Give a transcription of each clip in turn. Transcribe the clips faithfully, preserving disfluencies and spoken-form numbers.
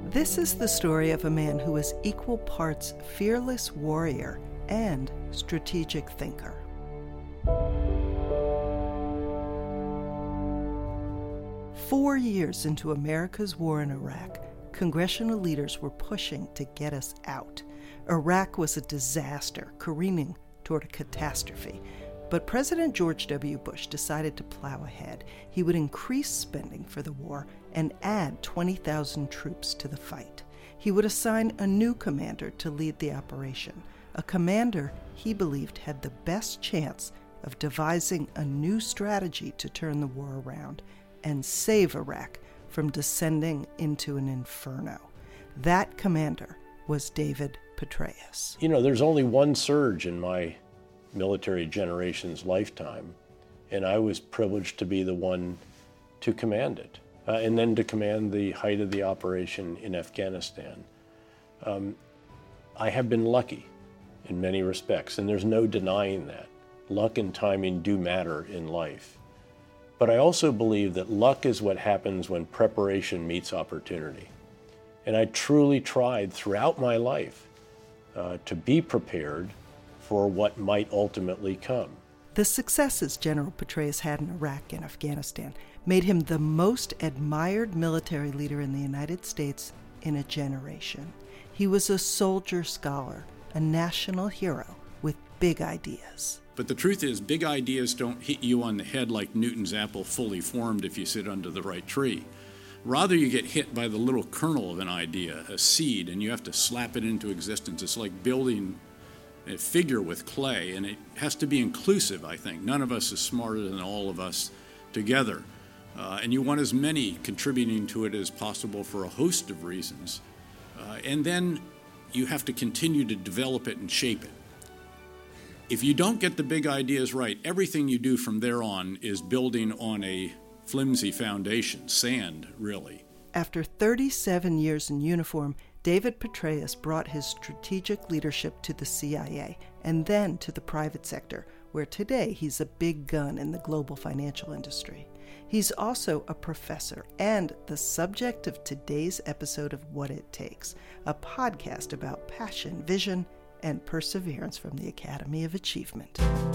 This is the story of a man who was equal parts fearless warrior and strategic thinker. Four years into America's war in Iraq, congressional leaders were pushing to get us out. Iraq was a disaster, careening toward a catastrophe. But President George W. Bush decided to plow ahead. He would increase spending for the war and add twenty thousand troops to the fight. He would assign a new commander to lead the operation, a commander he believed had the best chance of devising a new strategy to turn the war around and save Iraq from descending into an inferno. That commander was David Petraeus. You know, there's only one surge in my military generation's lifetime, and I was privileged to be the one to command it, uh, and then to command the height of the operation in Afghanistan. Um, I have been lucky in many respects, and there's no denying that. Luck and timing do matter in life. But I also believe that luck is what happens when preparation meets opportunity. And I truly tried throughout my life uh, to be prepared for what might ultimately come. The successes General Petraeus had in Iraq and Afghanistan made him the most admired military leader in the United States in a generation. He was a soldier scholar, a national hero with big ideas. But the truth is, big ideas don't hit you on the head like Newton's apple fully formed if you sit under the right tree. Rather, you get hit by the little kernel of an idea, a seed, and you have to slap it into existence. It's like building a figure with clay, and it has to be inclusive, I think. None of us is smarter than all of us together. Uh, and you want as many contributing to it as possible for a host of reasons. Uh, and then you have to continue to develop it and shape it. If you don't get the big ideas right, everything you do from there on is building on a flimsy foundation, sand, really. After thirty-seven years in uniform, David Petraeus brought his strategic leadership to the C I A and then to the private sector, where today he's a big gun in the global financial industry. He's also a professor and the subject of today's episode of What It Takes, a podcast about passion, vision, and perseverance from the Academy of Achievement.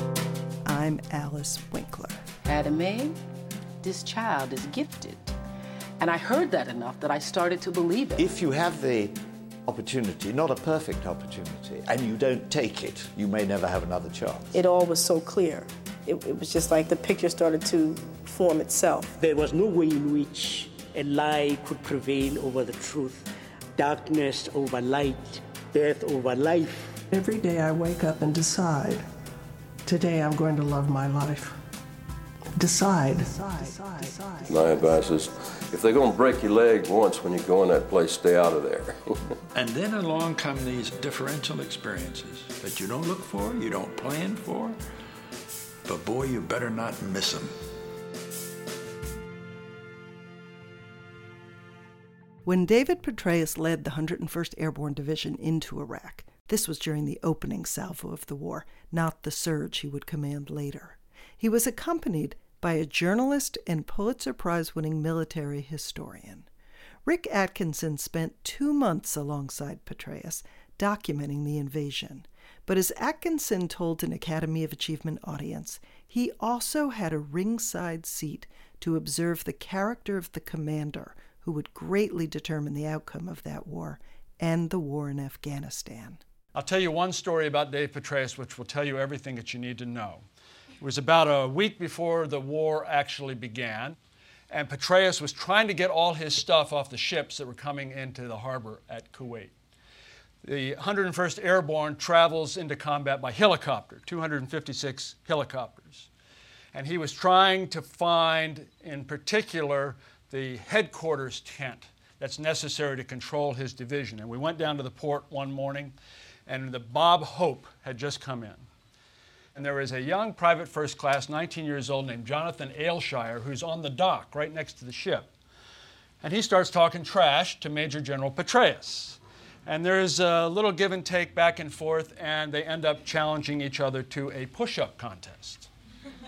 I'm Alice Winkler. Academy, this child is gifted. And I heard that enough that I started to believe it. If you have the opportunity, not a perfect opportunity, and you don't take it, you may never have another chance. It all was so clear. It, it was just like the picture started to form itself. There was no way in which a lie could prevail over the truth, darkness over light, death over life. Every day I wake up and decide, today I'm going to love my life. Decide. Decide. Decide. Decide. My advice is, if they're going to break your leg once when you go in that place, stay out of there. And then along come these differential experiences that you don't look for, you don't plan for, but boy, you better not miss them. When David Petraeus led the one hundred first Airborne Division into Iraq, this was during the opening salvo of the war, not the surge he would command later. He was accompanied by a journalist and Pulitzer Prize-winning military historian. Rick Atkinson spent two months alongside Petraeus, documenting the invasion. But as Atkinson told an Academy of Achievement audience, he also had a ringside seat to observe the character of the commander who would greatly determine the outcome of that war and the war in Afghanistan. I'll tell you one story about Dave Petraeus which will tell you everything that you need to know. It was about a week before the war actually began, and Petraeus was trying to get all his stuff off the ships that were coming into the harbor at Kuwait. The one hundred first Airborne travels into combat by helicopter, two hundred fifty-six helicopters. And he was trying to find, in particular, the headquarters tent that's necessary to control his division. And we went down to the port one morning, and the Bob Hope had just come in. And there was a young private first class, nineteen years old, named Jonathan Aylshire, who's on the dock right next to the ship. And he starts talking trash to Major General Petraeus. And there's a little give and take back and forth, and they end up challenging each other to a push-up contest.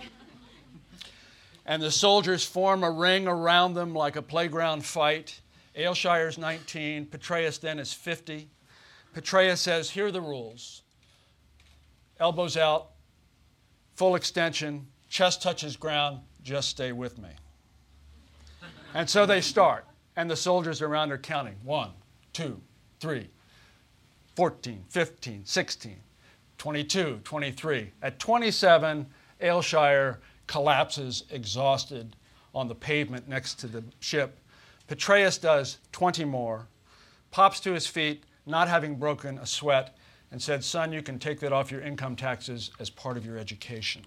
And the soldiers form a ring around them like a playground fight. Ayleshire's nineteen. Petraeus then is fifty. Petraeus says, here are the rules. Elbows out, full extension, chest touches ground, just stay with me. And so they start, and the soldiers around are counting. One, two, three, fourteen, fifteen, sixteen, twenty-two, twenty-three. At twenty-seven, Ayleshire collapses exhausted on the pavement next to the ship. Petraeus does twenty more, pops to his feet, not having broken a sweat, and said, son, you can take that off your income taxes as part of your education.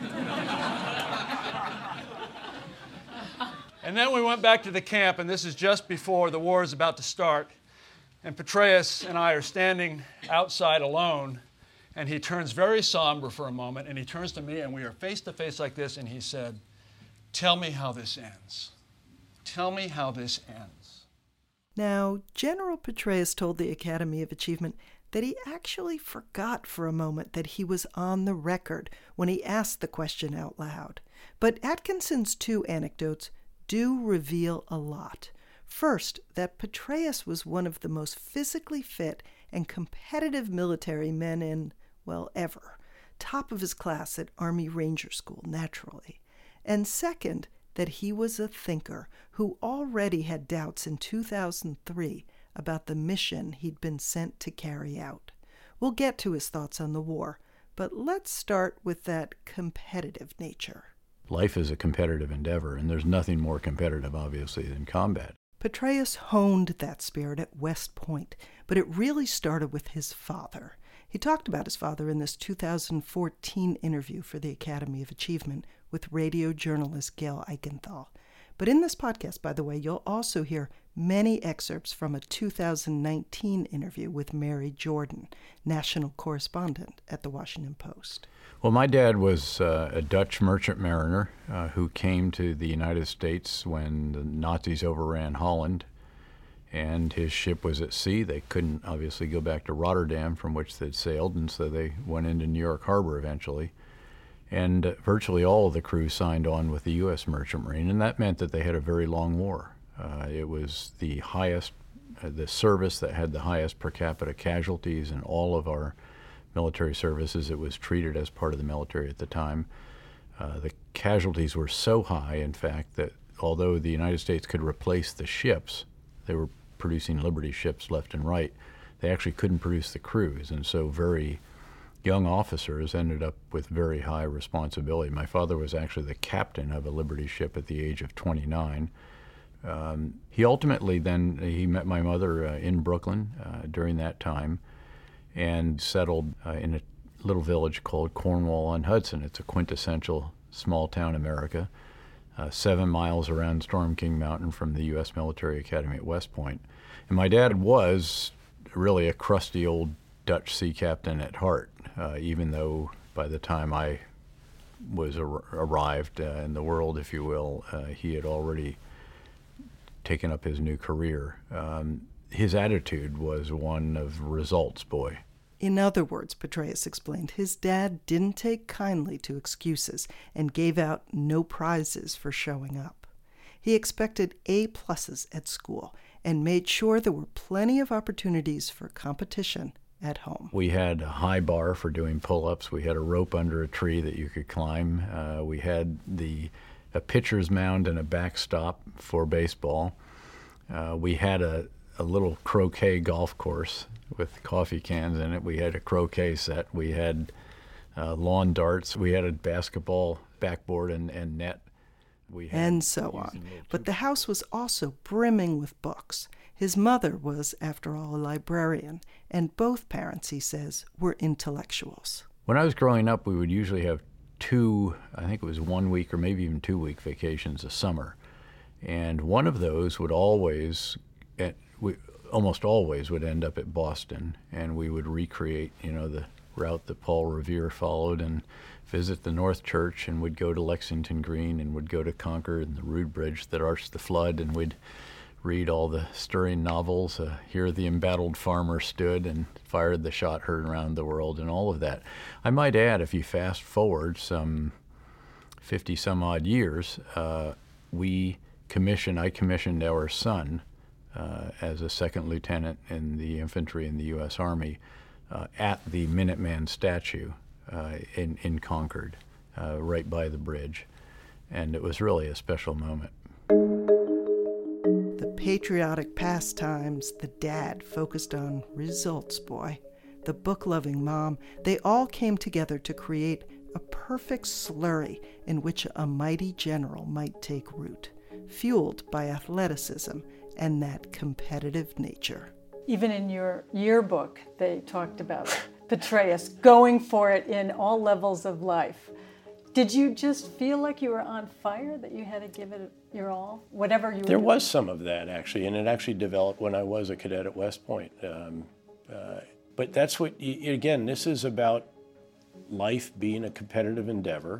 And then we went back to the camp, and this is just before the war is about to start. And Petraeus and I are standing outside alone, and he turns very somber for a moment, and he turns to me, and we are face to face like this, and he said, tell me how this ends. Tell me how this ends. Now, General Petraeus told the Academy of Achievement that he actually forgot for a moment that he was on the record when he asked the question out loud. But Atkinson's two anecdotes do reveal a lot. First, that Petraeus was one of the most physically fit and competitive military men in, well, ever. Top of his class at Army Ranger School, naturally. And second, that he was a thinker who already had doubts in two thousand three about the mission he'd been sent to carry out. We'll get to his thoughts on the war, but let's start with that competitive nature. Life is a competitive endeavor, and there's nothing more competitive, obviously, than combat. Petraeus honed that spirit at West Point, but it really started with his father. He talked about his father in this two thousand fourteen interview for the Academy of Achievement with radio journalist Gail Eichenthal. But in this podcast, by the way, you'll also hear many excerpts from a two thousand nineteen interview with Mary Jordan, national correspondent at the Washington Post. Well, my dad was uh, a Dutch merchant mariner uh, who came to the United States when the Nazis overran Holland, and his ship was at sea. They couldn't obviously go back to Rotterdam, from which they'd sailed, and so they went into New York Harbor eventually. And uh, virtually all of the crew signed on with the U S Merchant Marine, and that meant that they had a very long war. Uh, it was the highest, uh, the service that had the highest per capita casualties in all of our military services. It was treated as part of the military at the time. Uh, the casualties were so high, in fact, that although the United States could replace the ships, they were producing Liberty ships left and right, they actually couldn't produce the crews, and so very young officers ended up with very high responsibility. My father was actually the captain of a Liberty ship at the age of twenty-nine. Um, he ultimately then, he met my mother uh, in Brooklyn uh, during that time, and settled uh, in a little village called Cornwall-on-Hudson. It's a quintessential small-town America, uh, seven miles around Storm King Mountain from the U S Military Academy at West Point. And my dad was really a crusty old Dutch sea captain at heart, uh, even though by the time I was ar- arrived uh, in the world, if you will, uh, he had already taken up his new career. Um, his attitude was one of results, boy. In other words, Petraeus explained, his dad didn't take kindly to excuses and gave out no prizes for showing up. He expected A pluses at school and made sure there were plenty of opportunities for competition at home. We had a high bar for doing pull-ups. We had a rope under a tree that you could climb. Uh, we had the a pitcher's mound and a backstop for baseball. Uh, we had a, a little croquet golf course with coffee cans in it. We had a croquet set. We had uh, lawn darts. We had a basketball backboard and, and net. We had and so on. But the house was also brimming with books. His mother was, after all, a librarian, and both parents, he says, were intellectuals. When I was growing up, we would usually have two, I think it was one week or maybe even two week vacations a summer. And one of those would always, at, we, almost always would end up at Boston, and we would recreate, you know, the route that Paul Revere followed and visit the North Church, and would go to Lexington Green and would go to Concord and the Rood Bridge that arched the flood, and we'd read all the stirring novels, uh, Here the Embattled Farmer Stood and Fired the Shot Heard Around the World, and all of that. I might add, if you fast forward some fifty some odd years, uh, we commissioned, I commissioned our son uh, as a second lieutenant in the infantry in the U S Army uh, at the Minuteman statue uh, in, in Concord, uh, right by the bridge. And it was really a special moment. The patriotic pastimes, the dad focused on results, boy. The book-loving mom, they all came together to create a perfect slurry in which a mighty general might take root, fueled by athleticism and that competitive nature. Even in your yearbook, they talked about Petraeus going for it in all levels of life. Did you just feel like you were on fire, that you had to give it your all, whatever you were There doing? was some of that, actually, and it actually developed when I was a cadet at West Point. Um, uh, but that's what, you, again, this is about life being a competitive endeavor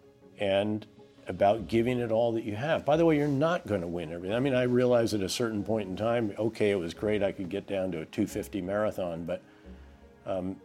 and about giving it all that you have. By the way, you're not going to win everything. I mean, I realized at a certain point in time, okay, it was great, I could get down to a two fifty marathon, but um,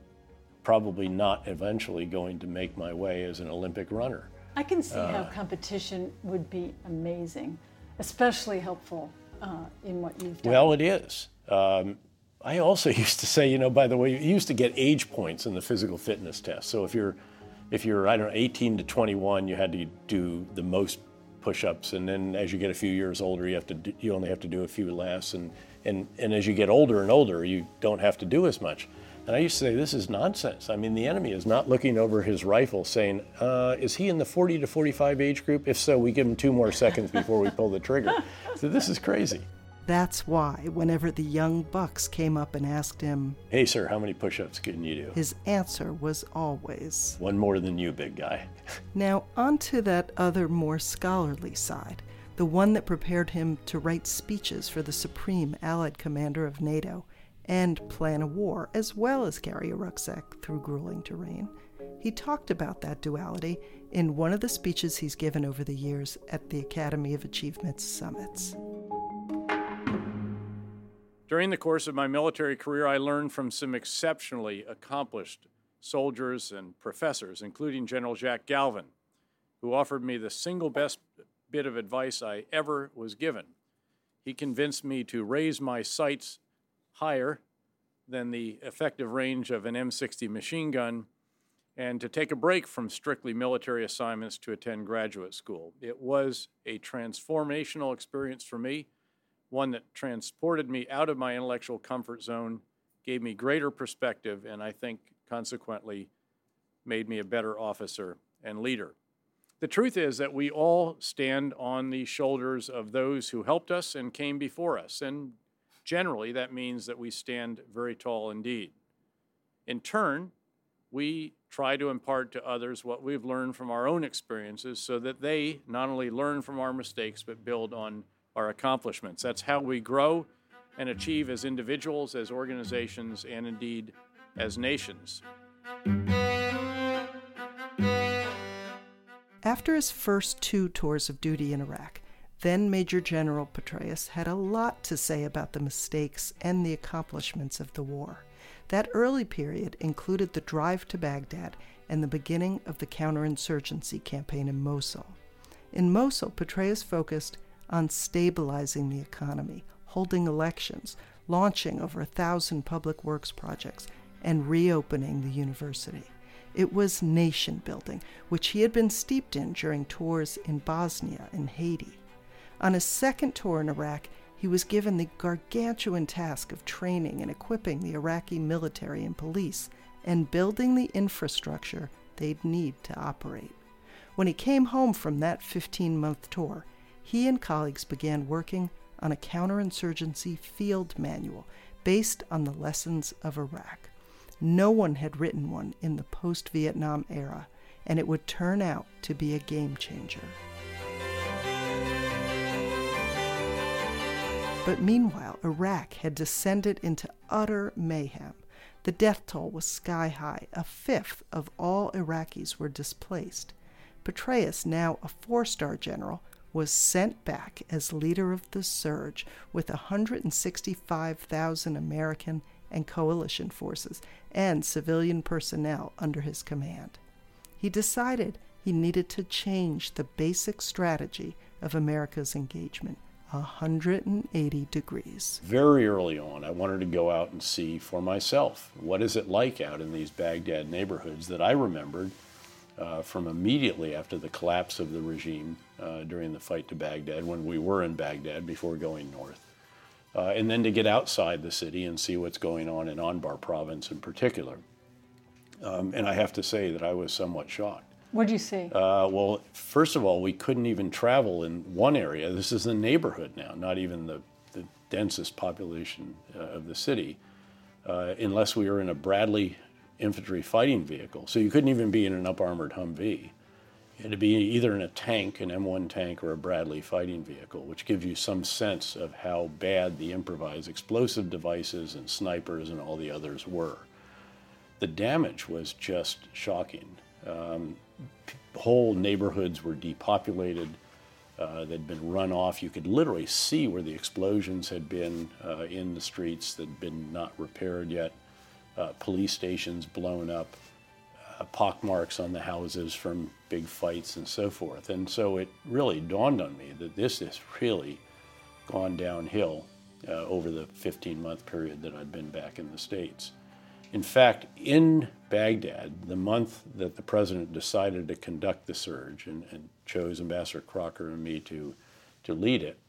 probably not eventually going to make my way as an Olympic runner. I can see Uh, how competition would be amazing, especially helpful uh, in what you've done. Well, it is. Um, I also used to say, you know, by the way, you used to get age points in the physical fitness test. So if you're, if you're, I don't know, eighteen to twenty-one, you had to do the most push-ups, and then as you get a few years older, you have to, do, you only have to do a few less, and and and as you get older and older, you don't have to do as much. And I used to say, this is nonsense. I mean, the enemy is not looking over his rifle saying, uh, is he in the forty to forty-five age group? If so, we give him two more seconds before we pull the trigger. So this is crazy. That's why whenever the young bucks came up and asked him, Hey, sir, how many push-ups can you do? his answer was always, One more than you, big guy. Now, onto that other more scholarly side, the one that prepared him to write speeches for the Supreme Allied Commander of NATO and plan a war, as well as carry a rucksack through grueling terrain. He talked about that duality in one of the speeches he's given over the years at the Academy of Achievements summits. During the course of my military career, I learned from some exceptionally accomplished soldiers and professors, including General Jack Galvin, who offered me the single best bit of advice I ever was given. He convinced me to raise my sights higher than the effective range of an M sixty machine gun and to take a break from strictly military assignments to attend graduate school. It was a transformational experience for me, one that transported me out of my intellectual comfort zone, gave me greater perspective, and I think consequently made me a better officer and leader. The truth is that we all stand on the shoulders of those who helped us and came before us, and generally that means that we stand very tall indeed. In turn, we try to impart to others what we've learned from our own experiences so that they not only learn from our mistakes but build on our accomplishments. That's how we grow and achieve as individuals, as organizations, and indeed as nations. After his first two tours of duty in Iraq, then Major General Petraeus had a lot to say about the mistakes and the accomplishments of the war. That early period included the drive to Baghdad and the beginning of the counterinsurgency campaign in Mosul. In Mosul, Petraeus focused on stabilizing the economy, holding elections, launching over a thousand public works projects, and reopening the university. It was nation building, which he had been steeped in during tours in Bosnia and Haiti. On his second tour in Iraq, he was given the gargantuan task of training and equipping the Iraqi military and police and building the infrastructure they'd need to operate. When he came home from that fifteen-month tour, he and colleagues began working on a counterinsurgency field manual based on the lessons of Iraq. No one had written one in the post-Vietnam era, and it would turn out to be a game changer. But meanwhile, Iraq had descended into utter mayhem. The death toll was sky high. A fifth of all Iraqis were displaced. Petraeus, now a four-star general, was sent back as leader of the surge with one hundred sixty-five thousand American and coalition forces and civilian personnel under his command. He decided he needed to change the basic strategy of America's engagement, one hundred eighty degrees. Very early on, I wanted to go out and see for myself, what is it like out in these Baghdad neighborhoods that I remembered uh, from immediately after the collapse of the regime uh, during the fight to Baghdad, when we were in Baghdad before going north. Uh, and then to get outside the city and see what's going on in Anbar province in particular. Um, and I have to say that I was somewhat shocked. What did you see? Uh, well, first of all, we couldn't even travel in one area. This is the neighborhood now, not even the, the densest population uh, of the city, uh, unless we were in a Bradley infantry fighting vehicle. So you couldn't even be in an up-armored Humvee. You had to be either in a tank, an M one tank, or a Bradley fighting vehicle, which gives you some sense of how bad the improvised explosive devices and snipers and all the others were. The damage was just shocking. Um, whole neighborhoods were depopulated. Uh, they'd been run off. You could literally see where the explosions had been uh, in the streets that had been not repaired yet. Uh, police stations blown up, uh, pockmarks on the houses from big fights and so forth. And so it really dawned on me that this has really gone downhill uh, over the fifteen-month period that I'd been back in the States. In fact, in Baghdad, the month that the president decided to conduct the surge and, and chose Ambassador Crocker and me to, to lead it,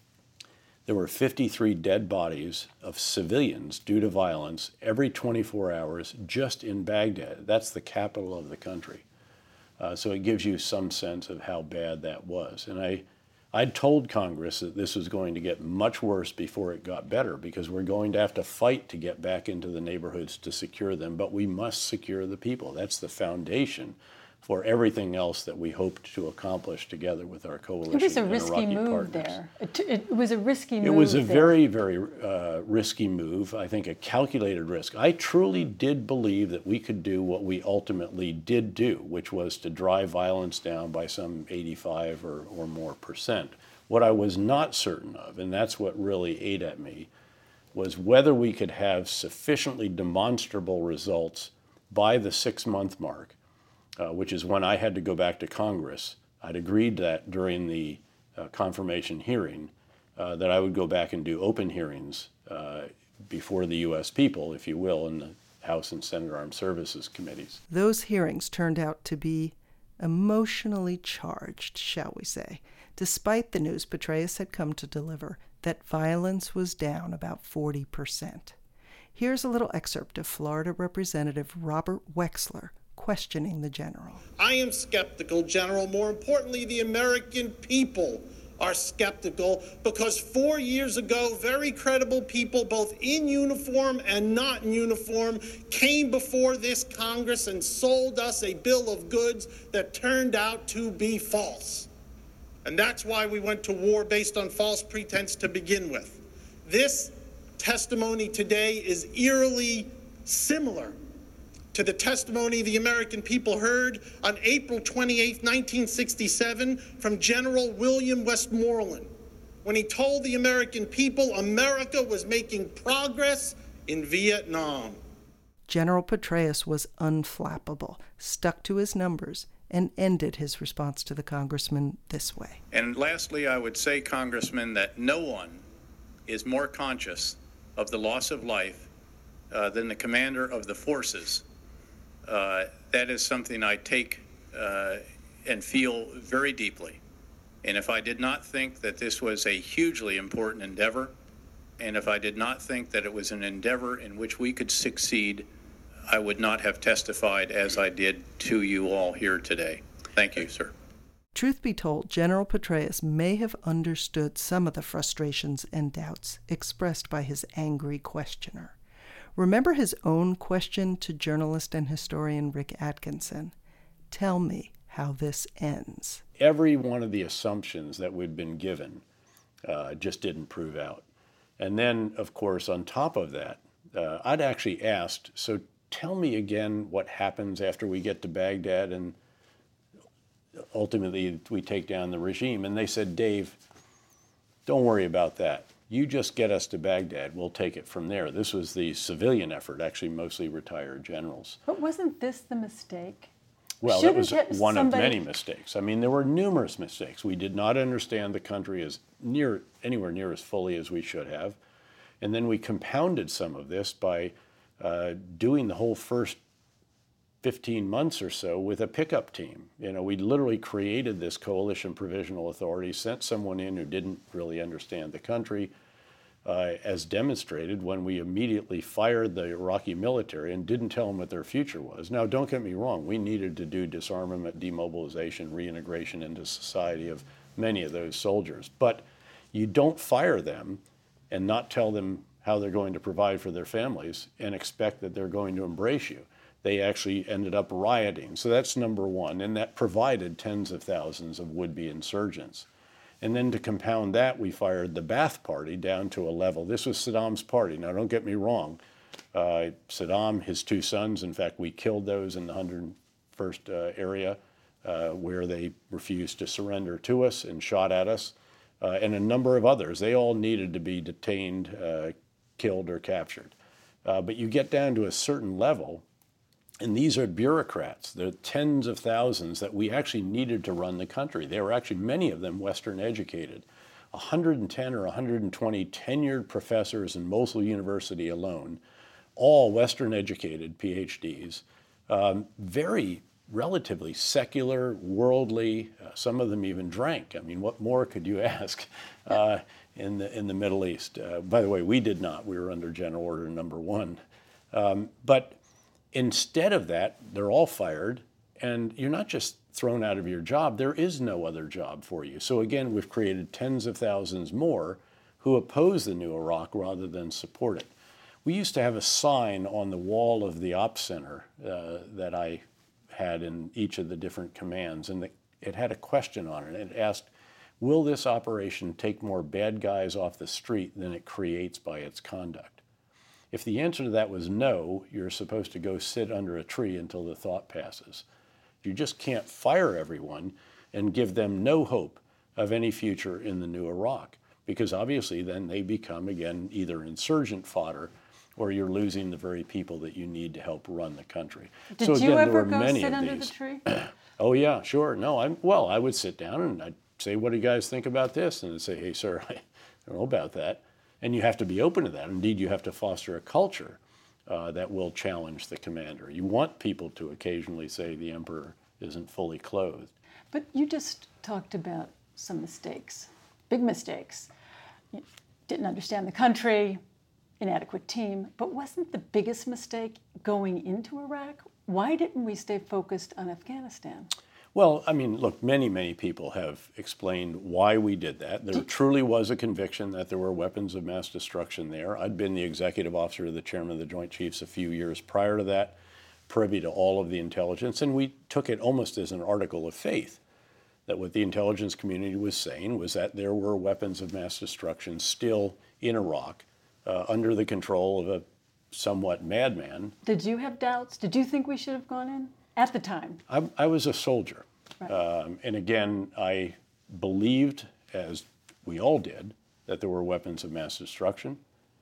there were fifty-three dead bodies of civilians due to violence every twenty-four hours just in Baghdad. That's the capital of the country. Uh, so it gives you some sense of how bad that was. And I, I'd told Congress that this was going to get much worse before it got better, because we're going to have to fight to get back into the neighborhoods to secure them, but we must secure the people. That's the foundation for everything else that we hoped to accomplish together with our coalition. It was a and risky Iraqi move partners. there. It, it was a risky move It was a there. very, very uh, risky move, I think a calculated risk. I truly did believe that we could do what we ultimately did do, which was to drive violence down by some eighty-five or, or more percent. What I was not certain of, and that's what really ate at me, was whether we could have sufficiently demonstrable results by the six-month mark, uh, which is when I had to go back to Congress. I'd agreed that during the uh, confirmation hearing, uh, that I would go back and do open hearings uh, before the U S people, if you will, in the House and Senate Armed Services committees. Those hearings turned out to be emotionally charged, shall we say, despite the news Petraeus had come to deliver that violence was down about forty percent. Here's a little excerpt of Florida Representative Robert Wexler questioning the general. I am skeptical, General. More importantly, the American people are skeptical, because four years ago, very credible people, both in uniform and not in uniform, came before this Congress and sold us a bill of goods that turned out to be false. And that's why we went to war based on false pretense to begin with. This testimony today is eerily similar to the testimony the American people heard on April twenty-eighth, nineteen sixty-seven, from General William Westmoreland, when he told the American people America was making progress in Vietnam. General Petraeus was unflappable, stuck to his numbers, and ended his response to the congressman this way. And lastly, I would say, Congressman, that no one is more conscious of the loss of life uh, than the commander of the forces. Uh, that is something I take uh, and feel very deeply. And if I did not think that this was a hugely important endeavor, and if I did not think that it was an endeavor in which we could succeed, I would not have testified as I did to you all here today. Thank you, sir. Truth be told, General Petraeus may have understood some of the frustrations and doubts expressed by his angry questioner. Remember his own question to journalist and historian Rick Atkinson? Tell me how this ends. Every one of the assumptions that we'd been given uh, just didn't prove out. And then, of course, on top of that, uh, I'd actually asked, so tell me again what happens after we get to Baghdad and ultimately we take down the regime. And they said, Dave, don't worry about that. You just get us to Baghdad, we'll take it from there. This was the civilian effort, actually mostly retired generals. But wasn't this the mistake? Well, Shouldn't that was one somebody... of many mistakes. I mean, there were numerous mistakes. We did not understand the country as near anywhere near as fully as we should have. And then we compounded some of this by uh, doing the whole first fifteen months or so with a pickup team. You know, we literally created this coalition provisional authority, sent someone in who didn't really understand the country, uh, as demonstrated when we immediately fired the Iraqi military and didn't tell them what their future was. Now, don't get me wrong, we needed to do disarmament, demobilization, reintegration into society of many of those soldiers. But you don't fire them and not tell them how they're going to provide for their families and expect that they're going to embrace you. They actually ended up rioting. So that's number one, and that provided tens of thousands of would-be insurgents. And then to compound that, we fired the Ba'ath Party down to a level. This was Saddam's party. Now, don't get me wrong. Uh, Saddam, his two sons, in fact, we killed those in the one hundred first uh, area uh, where they refused to surrender to us and shot at us, uh, and a number of others. They all needed to be detained, uh, killed, or captured. Uh, but you get down to a certain level, and these are bureaucrats. They're tens of thousands that we actually needed to run the country. They were actually, many of them, Western educated. one hundred ten or one hundred twenty tenured professors in Mosul University alone, all Western educated P H Ds, um, very relatively secular, worldly. Uh, some of them even drank. I mean, what more could you ask uh, in the in the Middle East? Uh, by the way, we did not. We were under General Order Number One. Um, but instead of that, they're all fired, and you're not just thrown out of your job. There is no other job for you. So again, we've created tens of thousands more who oppose the new Iraq rather than support it. We used to have a sign on the wall of the ops center uh, that I had in each of the different commands, and it had a question on it. It asked, will this operation take more bad guys off the street than it creates by its conduct? If the answer to that was no, you're supposed to go sit under a tree until the thought passes. You just can't fire everyone and give them no hope of any future in the new Iraq, because obviously then they become, again, either insurgent fodder or you're losing the very people that you need to help run the country. Did so again, you ever there were go many sit of under these. the tree? Oh yeah, sure. No, I'm well. I would sit down and I'd say, "What do you guys think about this?" And I'd say, "Hey, sir, I don't know about that." And you have to be open to that. Indeed, you have to foster a culture uh, that will challenge the commander. You want people to occasionally say the emperor isn't fully clothed. But you just talked about some mistakes, big mistakes. You didn't understand the country, inadequate team, but wasn't the biggest mistake going into Iraq? Why didn't we stay focused on Afghanistan? Well, I mean, look, many, many people have explained why we did that. There truly was a conviction that there were weapons of mass destruction there. I'd been the executive officer of the chairman of the Joint Chiefs a few years prior to that, privy to all of the intelligence, and we took it almost as an article of faith that what the intelligence community was saying was that there were weapons of mass destruction still in Iraq uh, under the control of a somewhat madman. Did you have doubts? Did you think we should have gone in at the time? I, I was a soldier. Right. Um, and again, I believed, as we all did, that there were weapons of mass destruction.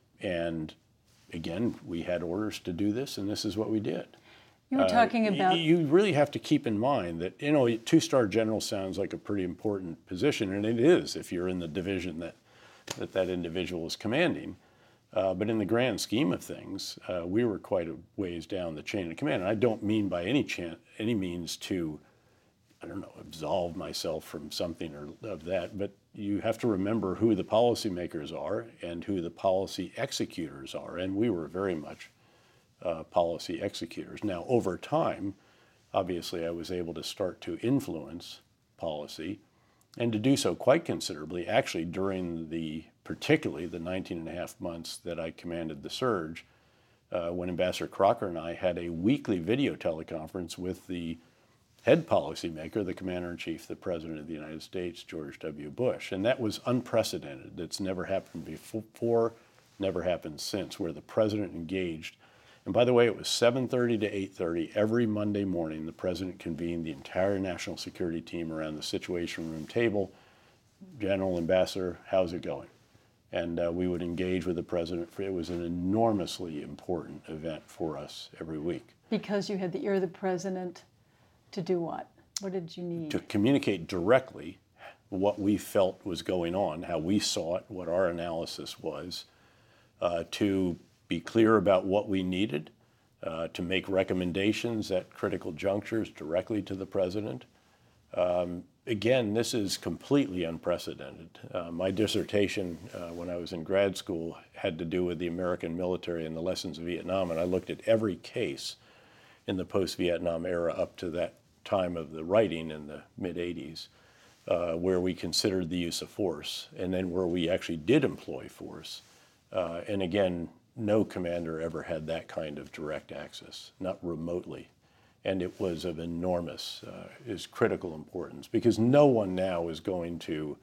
And again, we had orders to do this, and this is what we did. You were talking uh, about... You really have to keep in mind that, you know, two-star general sounds like a pretty important position, and it is if you're in the division that that, that individual is commanding. Uh, but in the grand scheme of things, uh, we were quite a ways down the chain of command. And I don't mean by any chance, any means to, I don't know, absolve myself from something or of that, but you have to remember who the policymakers are and who the policy executors are, and we were very much uh, policy executors. Now, over time, obviously, I was able to start to influence policy, and to do so quite considerably, actually during the, particularly the nineteen and a half months that I commanded the surge, uh, when Ambassador Crocker and I had a weekly video teleconference with the head policymaker, the Commander-in-Chief, the President of the United States, George W. Bush. And that was unprecedented. It's never happened before, never happened since, where the President engaged. And by the way, it was seven thirty to eight thirty every Monday morning. The President convened the entire national security team around the Situation Room table. General, Ambassador, how's it going? And uh, we would engage with the President. It was an enormously important event for us every week. Because you had the ear of the President To do what? What did you need? To communicate directly what we felt was going on, how we saw it, what our analysis was, uh, to be clear about what we needed, uh, to make recommendations at critical junctures directly to the president. Um, again, this is completely unprecedented. Uh, my dissertation uh, when I was in grad school had to do with the American military and the lessons of Vietnam, and I looked at every case in the post-Vietnam era up to that time of the writing in the mid eighties, uh, where we considered the use of force, and then where we actually did employ force. Uh, and again, no commander ever had that kind of direct access, not remotely. And it was of enormous, uh, is critical importance, because no one now is going to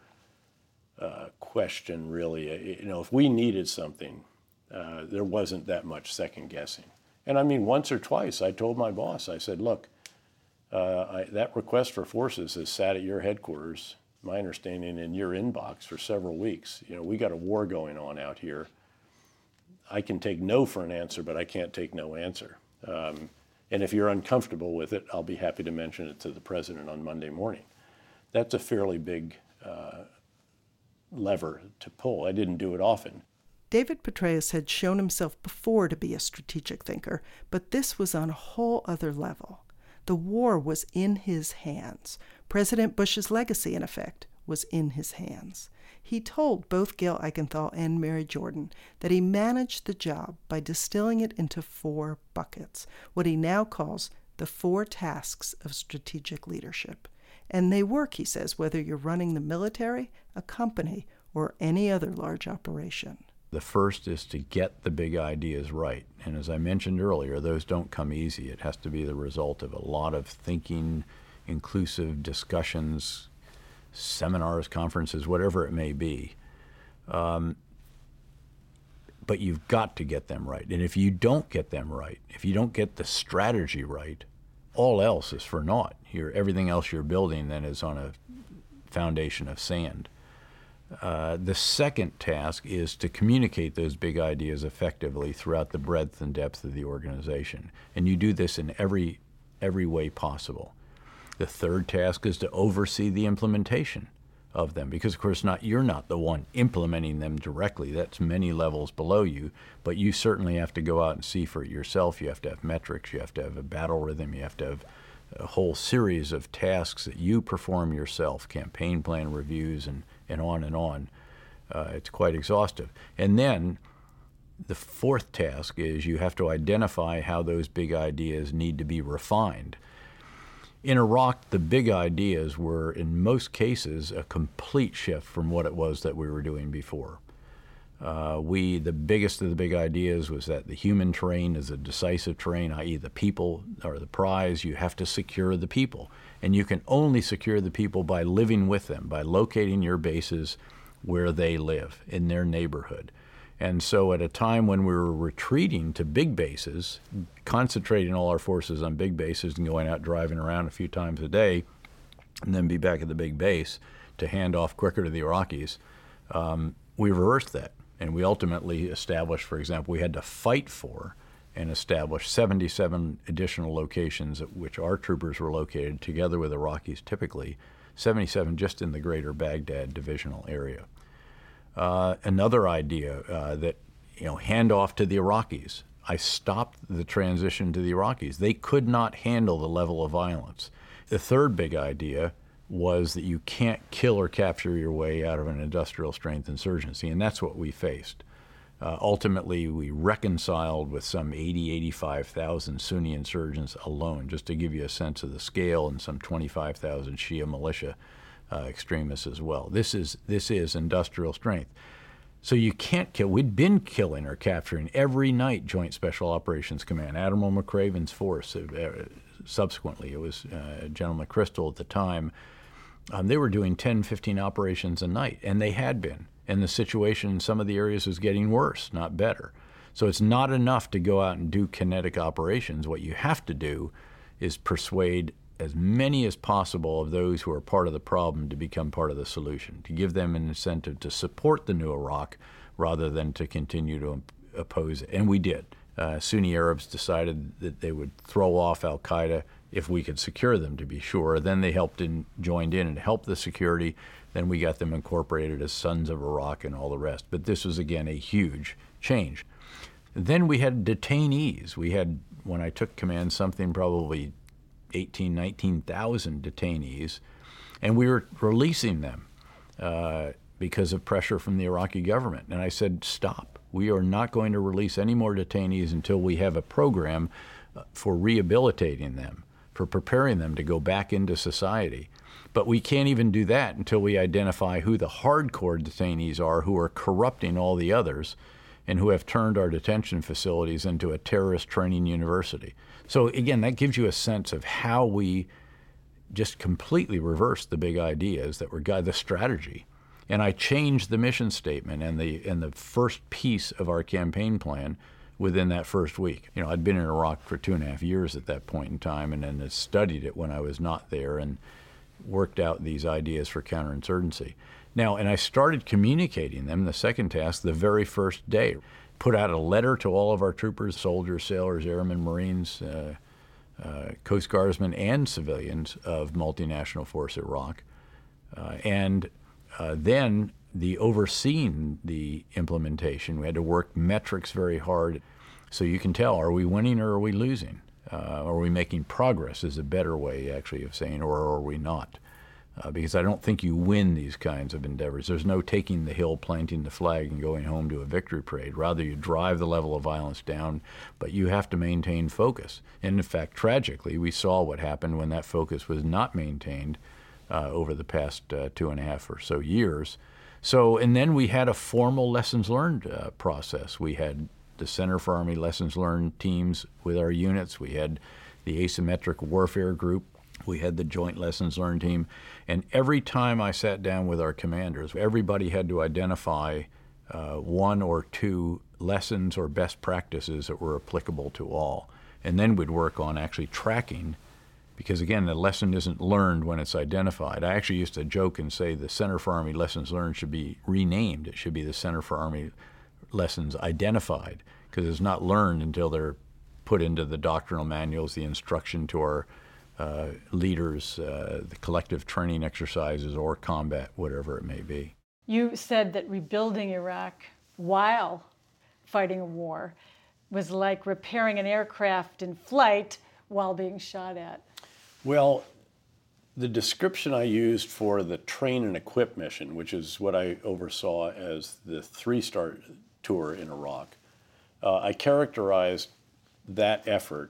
uh, question really, you know, if we needed something, uh, there wasn't that much second guessing. And I mean, once or twice I told my boss, I said, look, uh, I, that request for forces has sat at your headquarters, my understanding, in your inbox for several weeks. You know, we got a war going on out here. I can take no for an answer, but I can't take no answer. Um, And if you're uncomfortable with it, I'll be happy to mention it to the president on Monday morning. That's a fairly big uh, lever to pull. I didn't do it often. David Petraeus had shown himself before to be a strategic thinker, but this was on a whole other level. The war was in his hands. President Bush's legacy, in effect, was in his hands. He told both Gil Eichenthal and Mary Jordan that he managed the job by distilling it into four buckets, what he now calls the four tasks of strategic leadership. And they work, he says, whether you're running the military, a company, or any other large operation. The first is to get the big ideas right. And as I mentioned earlier, those don't come easy. It has to be the result of a lot of thinking, inclusive discussions, seminars, conferences, whatever it may be. Um, but you've got to get them right. And if you don't get them right, if you don't get the strategy right, all else is for naught. You're, everything else you're building then is on a foundation of sand. Uh, the second task is to communicate those big ideas effectively throughout the breadth and depth of the organization. And you do this in every, every way possible. The third task is to oversee the implementation of them, because of course not you're not the one implementing them directly. That's many levels below you, but you certainly have to go out and see for it yourself. You have to have metrics, you have to have a battle rhythm, you have to have a whole series of tasks that you perform yourself, campaign plan reviews, and, and on and on. Uh, it's quite exhaustive. And then the fourth task is you have to identify how those big ideas need to be refined. In Iraq, the big ideas were, in most cases, a complete shift from what it was that we were doing before. Uh, we, the biggest of the big ideas was that the human terrain is a decisive terrain, that is the people are the prize. You have to secure the people. And you can only secure the people by living with them, by locating your bases where they live, in their neighborhood. And so at a time when we were retreating to big bases, concentrating all our forces on big bases and going out driving around a few times a day, and then be back at the big base to hand off quicker to the Iraqis, um, we reversed that. And we ultimately established, for example, we had to fight for and establish seventy-seven additional locations at which our troopers were located, together with Iraqis typically, seventy-seven just in the greater Baghdad divisional area. Uh, another idea uh, that, you know, hand off to the Iraqis. I stopped the transition to the Iraqis. They could not handle the level of violence. The third big idea was that you can't kill or capture your way out of an industrial strength insurgency, and that's what we faced. Uh, ultimately, we reconciled with some eighty, eighty-five thousand Sunni insurgents alone, just to give you a sense of the scale, and some twenty-five thousand Shia militia uh, extremists as well. This is, this is industrial strength. So you can't kill. We'd been killing or capturing every night Joint Special Operations Command. Admiral McRaven's force, uh, subsequently, it was uh, General McChrystal at the time, um, they were doing ten, fifteen operations a night, and they had been. And the situation in some of the areas was getting worse, not better. So it's not enough to go out and do kinetic operations. What you have to do is persuade as many as possible of those who are part of the problem to become part of the solution, to give them an incentive to support the new Iraq rather than to continue to oppose it. And we did. Uh, Sunni Arabs decided that they would throw off al-Qaeda, if we could secure them, to be sure. Then they helped in, joined in and helped the security. Then we got them incorporated as Sons of Iraq and all the rest. But this was, again, a huge change. Then we had detainees. We had, when I took command, something probably eighteen, nineteen thousand detainees, and we were releasing them uh, because of pressure from the Iraqi government. And I said, stop. We are not going to release any more detainees until we have a program for rehabilitating them, for preparing them to go back into society. But we can't even do that until we identify who the hardcore detainees are, who are corrupting all the others, and who have turned our detention facilities into a terrorist training university. So again, that gives you a sense of how we just completely reversed the big ideas that were guide the strategy. And I changed the mission statement and the and the first piece of our campaign plan within that first week. You know, I'd been in Iraq for two and a half years at that point in time, and then had studied it when I was not there and worked out these ideas for counterinsurgency. Now, and I started communicating them, the second task, the very first day. Put out a letter to all of our troopers, soldiers, sailors, airmen, Marines, uh, uh, Coast Guardsmen, and civilians of Multinational Force Iraq. Uh, and uh, then the overseeing the implementation, we had to work metrics very hard. So you can tell, are we winning or are we losing? Uh, are we making progress is a better way actually of saying, or are we not? Uh, because I don't think you win these kinds of endeavors. There's no taking the hill, planting the flag, and going home to a victory parade. Rather, you drive the level of violence down, but you have to maintain focus. And in fact, tragically, we saw what happened when that focus was not maintained uh, over the past uh, two and a half or so years. So, and then we had a formal lessons learned uh, process. We had the Center for Army Lessons Learned teams with our units. We had the Asymmetric Warfare Group. We had the Joint Lessons Learned team. And every time I sat down with our commanders, everybody had to identify uh, one or two lessons or best practices that were applicable to all. And then we'd work on actually tracking, because again, the lesson isn't learned when it's identified. I actually used to joke and say the Center for Army Lessons Learned should be renamed. It should be the Center for Army Lessons Identified, because it's not learned until they're put into the doctrinal manuals, the instruction to our Uh, leaders, uh, the collective training exercises, or combat, whatever it may be. You said that rebuilding Iraq while fighting a war was like repairing an aircraft in flight while being shot at. Well, the description I used for the train and equip mission, which is what I oversaw as the three-star tour in Iraq, uh, I characterized that effort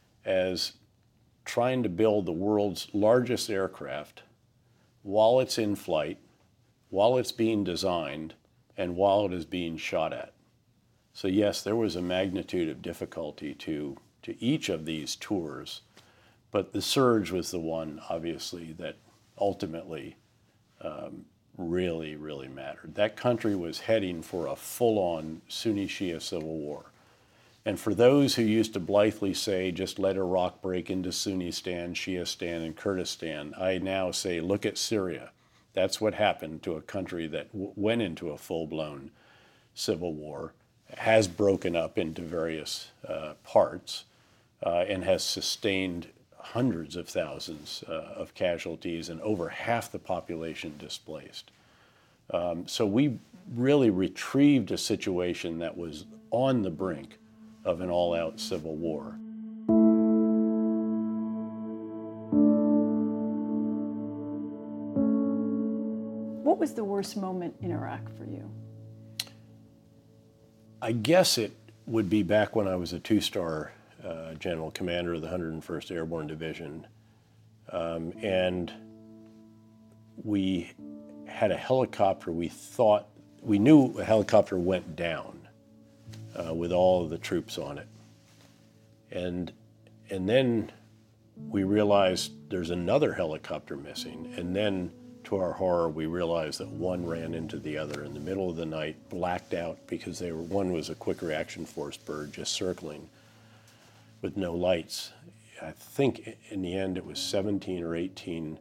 as trying to build the world's largest aircraft while it's in flight, while it's being designed, and while it is being shot at. So yes, there was a magnitude of difficulty to, to each of these tours, but the surge was the one, obviously, that ultimately um, really, really mattered. That country was heading for a full-on Sunni-Shia civil war. And for those who used to blithely say, just let Iraq break into Sunnistan, Shiistan, and Kurdistan, I now say, look at Syria. That's what happened to a country that w- went into a full-blown civil war, has broken up into various uh, parts, uh, and has sustained hundreds of thousands uh, of casualties and over half the population displaced. Um, so we really retrieved a situation that was on the brink of an all-out civil war. What was the worst moment in Iraq for you? I guess it would be back when I was a two-star uh, general commander of the one hundred first Airborne Division. Um, and we had a helicopter, we thought, we knew a helicopter went down uh, with all of the troops on it. And, and then we realized there's another helicopter missing. And then, to our horror, we realized that one ran into the other in the middle of the night, blacked out because they were, one was a quick reaction force bird just circling with no lights. I think in the end it was seventeen or eighteen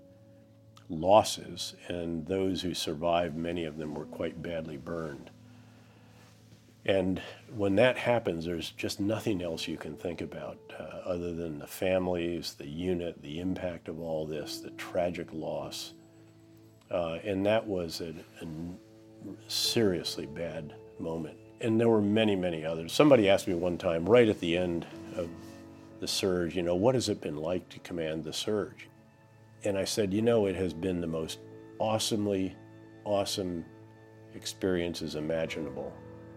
losses, and those who survived, many of them were quite badly burned. And when that happens, there's just nothing else you can think about uh, other than the families, the unit, the impact of all this, the tragic loss. Uh, and that was a, a seriously bad moment. And there were many, many others. Somebody asked me one time, right at the end of the surge, you know, what has it been like to command the surge? And I said, you know, it has been the most awesomely awesome experiences imaginable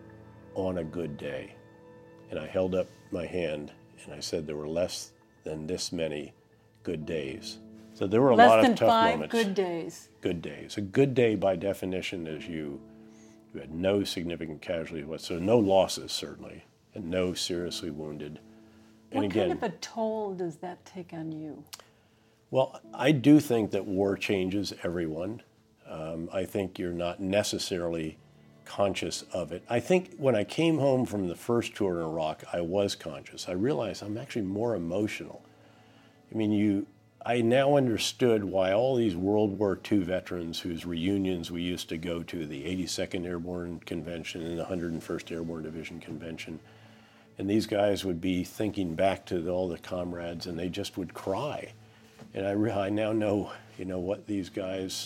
on a good day. And I held up my hand and I said there were less than this many good days. So there were a less lot than of tough five moments. good days. Good days. A good day by definition is you, you had no significant casualties whatsoever, no losses certainly, and no seriously wounded. And What again, kind of a toll does that take on you? well, I do think that war changes everyone. Um, I think you're not necessarily conscious of it. I think when I came home from the first tour in Iraq, I was conscious. I realized I'm actually more emotional. I mean, you, I now understood why all these World War Two veterans whose reunions we used to go to, the eighty-second Airborne Convention and the one hundred first Airborne Division Convention, and these guys would be thinking back to all the comrades and they just would cry. And I, re- I now know, you know, what these guys'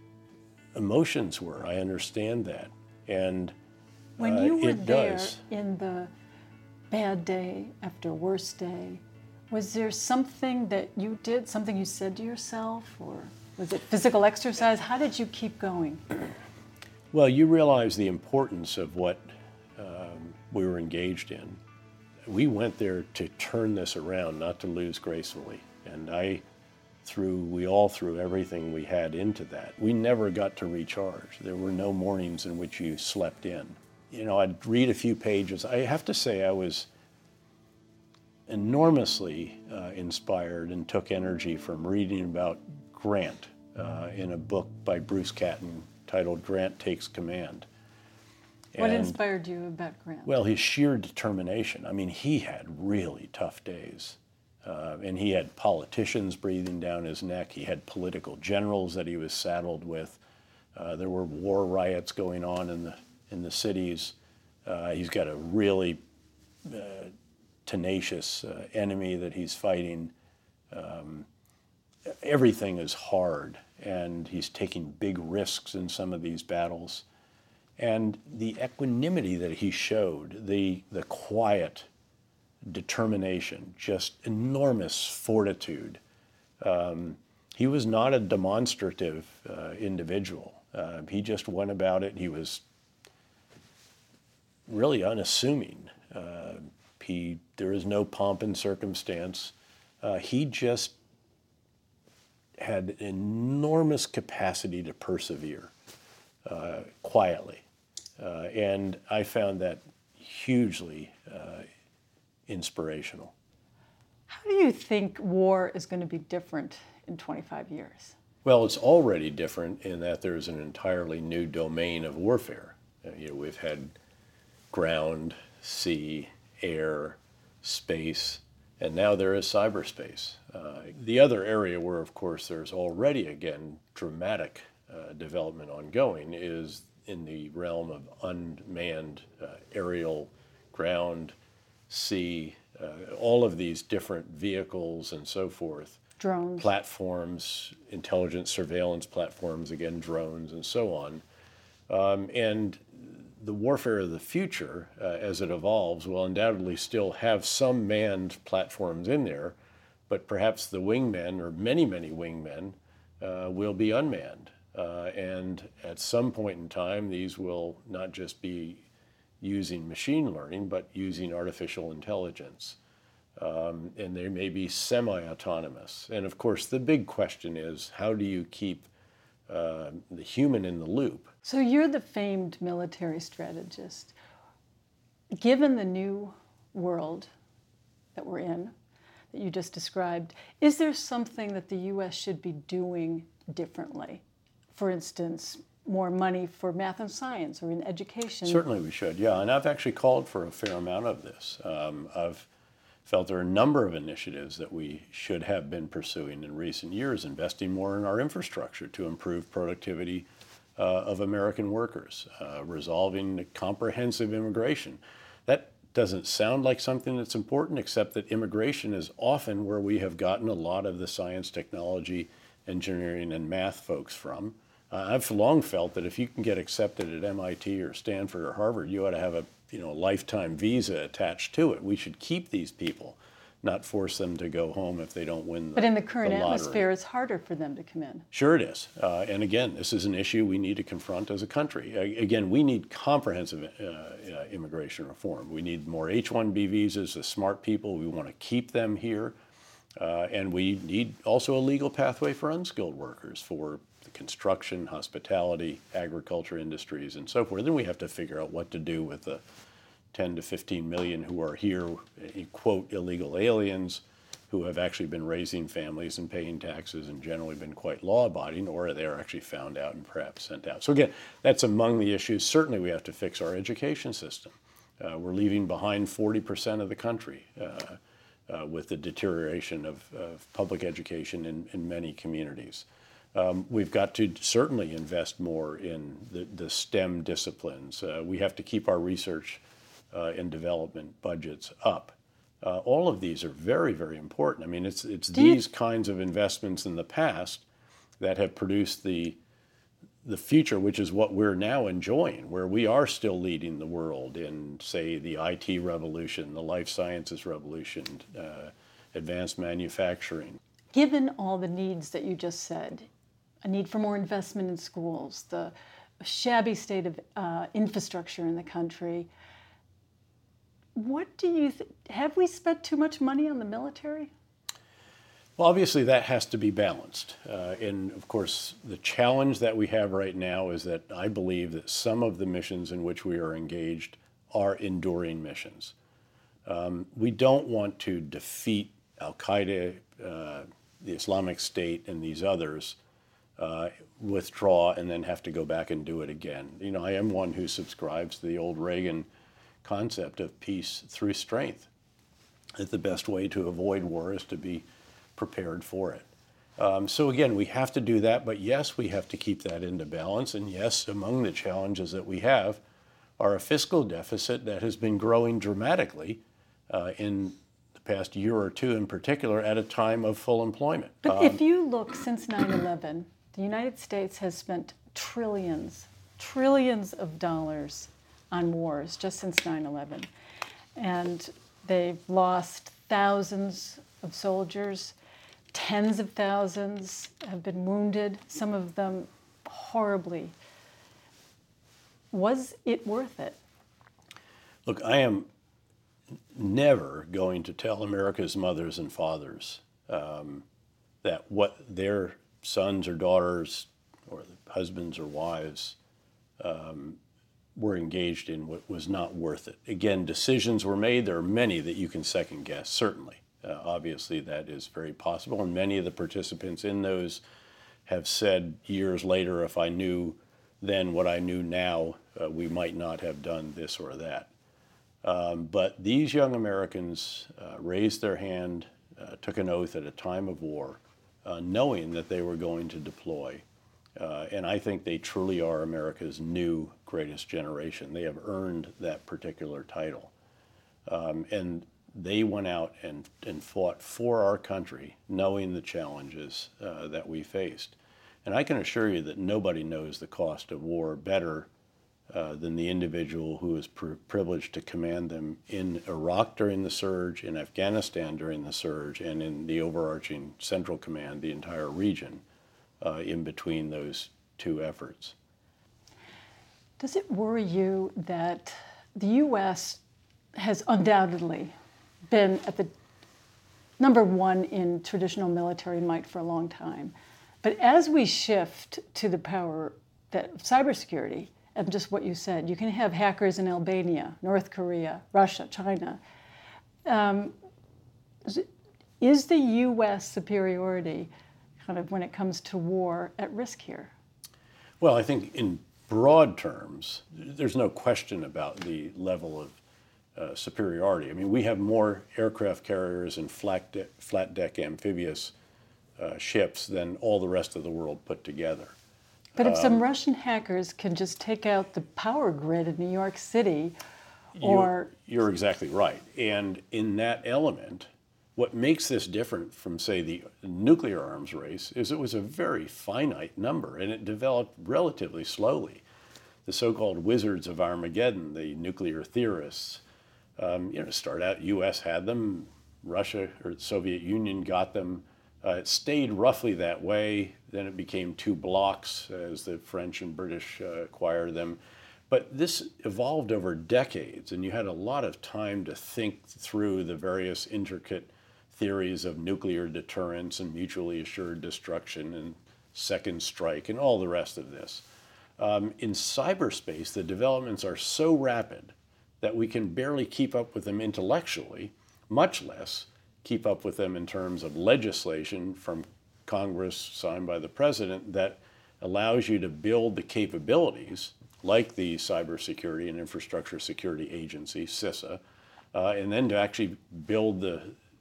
emotions were. I understand that. And When uh, you were it there does. in the bad day after worst day, was there something that you did, something you said to yourself, or was it physical exercise? How did you keep going? Well, you realize the importance of what um, we were engaged in. We went there to turn this around, not to lose gracefully. And I threw, we all threw everything we had into that. We never got to recharge. There were no mornings in which you slept in. You know, I'd read a few pages. I have to say I was enormously uh, inspired and took energy from reading about Grant uh, in a book by Bruce Catton titled Grant Takes Command. What And, inspired you about Grant? well, his sheer determination. I mean, he had really tough days. Uh, and he had politicians breathing down his neck. He had political generals that he was saddled with. Uh, there were war riots going on in the in the cities. Uh, he's got a really uh, tenacious uh, enemy that he's fighting. Um, everything is hard, and he's taking big risks in some of these battles. And the equanimity that he showed, the the quiet determination, just enormous fortitude. Um, he was not a demonstrative uh, individual. Uh, he just went about it. He was really unassuming. Uh, he, there is no pomp and circumstance. Uh, he just had enormous capacity to persevere uh, quietly. Uh, and I found that hugely uh, inspirational. How do you think war is going to be different in twenty-five years? Well, it's already different in that there's an entirely new domain of warfare. Uh, you know, we've had ground, sea, air, space, and now there is cyberspace. Uh, the other area where, of course, there's already, again, dramatic uh, development ongoing is in the realm of unmanned uh, aerial, ground, sea, uh, all of these different vehicles and so forth. Drones. Platforms, intelligence surveillance platforms, again, drones and so on. Um, and the warfare of the future, uh, as it evolves, will undoubtedly still have some manned platforms in there, but perhaps the wingmen, or many, many wingmen, uh, will be unmanned. Uh, and at some point in time, these will not just be using machine learning, but using artificial intelligence. Um, and they may be semi-autonomous. And of course, the big question is, how do you keep uh, the human in the loop? So you're the famed military strategist. Given the new world that we're in, that you just described, is there something that the U S should be doing differently? For instance, more money for math and science or in education? Certainly we should, yeah. And I've actually called for a fair amount of this. Um, I've felt there are a number of initiatives that we should have been pursuing in recent years, investing more in our infrastructure to improve productivity uh, of American workers, uh, resolving comprehensive immigration. That doesn't sound like something that's important, except that immigration is often where we have gotten a lot of the science, technology, engineering, and math folks from. Uh, I've long felt that if you can get accepted at M I T or Stanford or Harvard, you ought to have a you know lifetime visa attached to it. We should keep these people, not force them to go home if they don't win the But in the current the atmosphere, it's harder for them to come in. Sure it is. Uh, and again, this is an issue we need to confront as a country. Uh, again, we need comprehensive uh, uh, immigration reform. We need more H one B visas, the smart people. We want to keep them here. Uh, and we need also a legal pathway for unskilled workers for the construction, hospitality, agriculture industries, and so forth. Then we have to figure out what to do with the ten to fifteen million who are here, quote, illegal aliens, who have actually been raising families and paying taxes and generally been quite law-abiding, or they're actually found out and perhaps sent out. So again, that's among the issues. Certainly we have to fix our education system. Uh, we're leaving behind forty percent of the country uh, uh, with the deterioration of, of public education in, in many communities. Um, we've got to certainly invest more in the, the STEM disciplines. Uh, we have to keep our research uh, and development budgets up. Uh, all of these are very, very important. I mean, it's it's Do you- these kinds of investments in the past that have produced the the future, which is what we're now enjoying, where we are still leading the world in, say, the I T revolution, the life sciences revolution, uh, advanced manufacturing. Given all the needs that you just said, a need for more investment in schools, the shabby state of uh, infrastructure in the country, what do you th- have we spent too much money on the military? Well, obviously that has to be balanced. Uh, and of course, the challenge that we have right now is that I believe that some of the missions in which we are engaged are enduring missions. Um, we don't want to defeat Al-Qaeda, uh, the Islamic State, and these others, uh, withdraw, and then have to go back and do it again. You know, I am one who subscribes to the old Reagan concept of peace through strength. That the best way to avoid war is to be prepared for it. Um, so again, we have to do that, but yes, we have to keep that into balance. And yes, among the challenges that we have are a fiscal deficit that has been growing dramatically uh, in the past year or two in particular at a time of full employment. But Um, if you look since nine eleven, the United States has spent trillions, trillions of dollars on wars just since nine eleven. And they've lost thousands of soldiers. Tens of thousands have been wounded, some of them horribly. Was it worth it? Look, I am never going to tell America's mothers and fathers um, that what their sons or daughters or husbands or wives um, were engaged in what was not worth it. Again, decisions were made. There are many that you can second guess, certainly. Uh, obviously, that is very possible, and many of the participants in those have said years later, if I knew then what I knew now, uh, we might not have done this or that. Um, but these young Americans uh, raised their hand, uh, took an oath at a time of war, uh, knowing that they were going to deploy. Uh, and I think they truly are America's new greatest generation. They have earned that particular title. Um, and they went out and, and fought for our country, knowing the challenges uh, that we faced. And I can assure you that nobody knows the cost of war better uh, than the individual who was pr- privileged to command them in Iraq during the surge, in Afghanistan during the surge, and in the overarching Central Command, the entire region, uh, in between those two efforts. Does it worry you that the U S has undoubtedly been at the number one in traditional military might for a long time, but as we shift to the power that of cybersecurity, and just what you said, you can have hackers in Albania, North Korea, Russia, China. Um, is the U S superiority, kind of when it comes to war, at risk here? Well, I think in broad terms, there's no question about the level of uh, superiority. I mean, we have more aircraft carriers and flat, de- flat deck amphibious uh, ships than all the rest of the world put together. But if Um, some Russian hackers can just take out the power grid in New York City, or... You're, you're exactly right. And in that element, what makes this different from, say, the nuclear arms race is it was a very finite number, and it developed relatively slowly. The so-called wizards of Armageddon, the nuclear theorists, um, you know, start out, U S had them, Russia or the Soviet Union got them. Uh, it stayed roughly that way. Then it became two blocks as the French and British uh, acquired them. But this evolved over decades, and you had a lot of time to think through the various intricate theories of nuclear deterrence and mutually assured destruction and second strike and all the rest of this. Um, in cyberspace, the developments are so rapid that we can barely keep up with them intellectually, much less keep up with them in terms of legislation from Congress signed by the president that allows you to build the capabilities like the Cybersecurity and Infrastructure Security Agency, CISA, uh, and then to actually build the,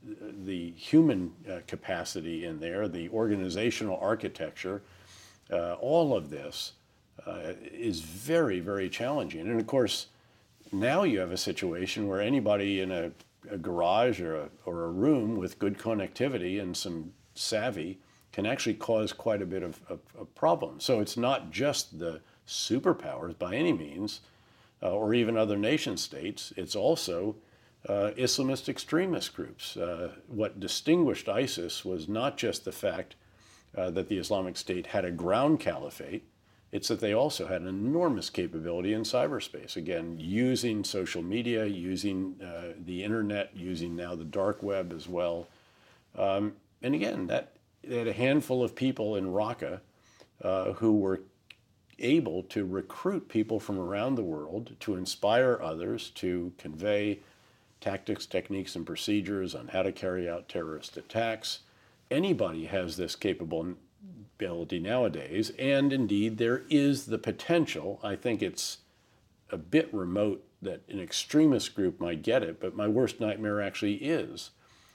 the human uh, capacity in there, the organizational architecture, uh, all of this uh, is very, very challenging. And of course, now you have a situation where anybody in a, a garage or a, or a room with good connectivity and some savvy can actually cause quite a bit of, of, of problems. So it's not just the superpowers by any means, uh, or even other nation states. It's also uh, Islamist extremist groups. Uh, what distinguished ISIS was not just the fact uh, that the Islamic State had a ground caliphate, it's that they also had an enormous capability in cyberspace. Again, using social media, using uh, the internet, using now the dark web as well. Um, and again, that they had a handful of people in Raqqa uh, who were able to recruit people from around the world to inspire others to convey tactics, techniques, and procedures on how to carry out terrorist attacks. Anybody has this capability nowadays, and indeed there is the potential. I think it's a bit remote that an extremist group might get it, but my worst nightmare actually is